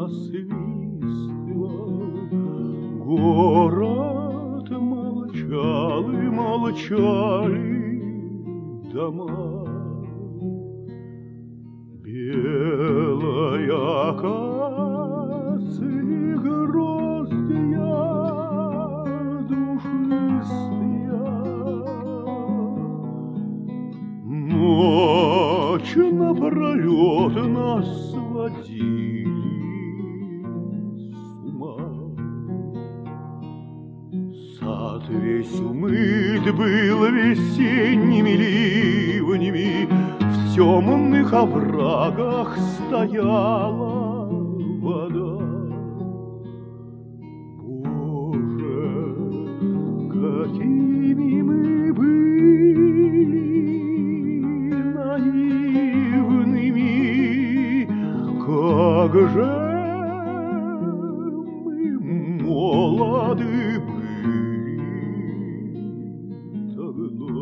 насвистывал. Город молчал, и молчали дома. Белая акация, гроздья душистые, ночь напролет нас сводили с ума. Сад весь умыт был весенними ливнями, в темных оврагах стояла вода. Боже, какими мы были наивными, как же мы молоды были тогда.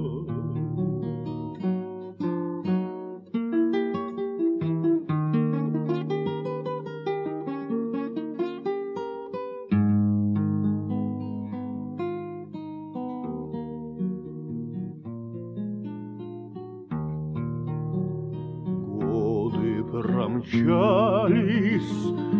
Промчались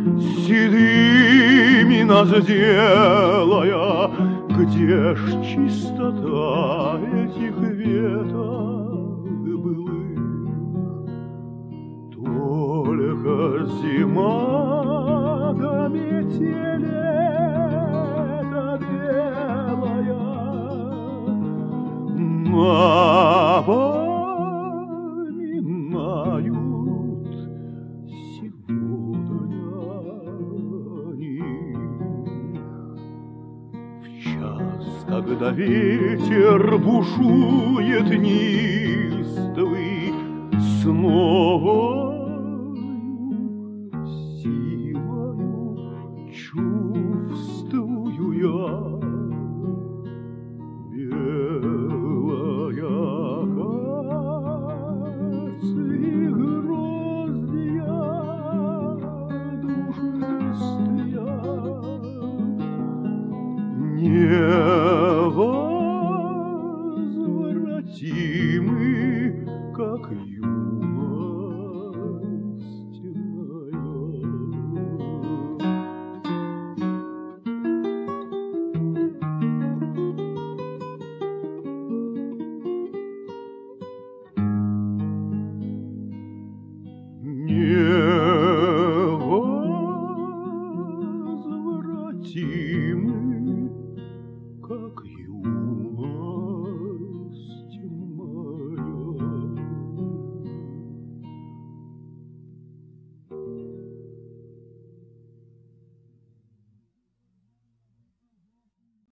седыми нас делая, где ж чистота этих веток былых? Только зима да метель эта белая напоминают сегодня них. В час, когда ветер бушует неистовый, снова